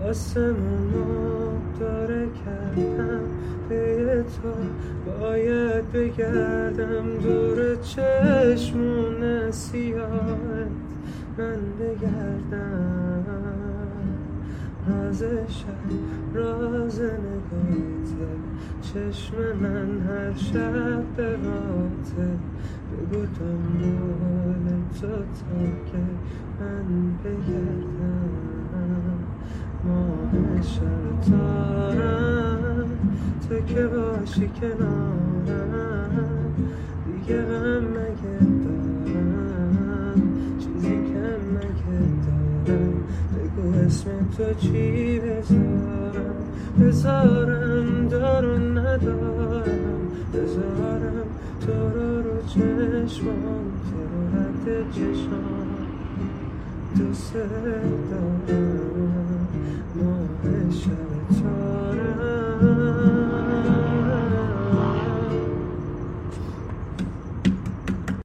آسمونو داره کردم به تو، باید بگردم دور چشمون سیاهت من بگردم. راز شب راز نگاهته، چشم من هر شب به راته، بگو دنبال تو تا که من بگردم. ماه شب تارم تو که باشی کنارم، دیگه غم مگه دارم، چیزی که مگه دارم، بگو اسم تو چی بذارم دارو ندارم، بذارم تو رو چشمام، تو رو رد چشمام دوست دارم. ماه شب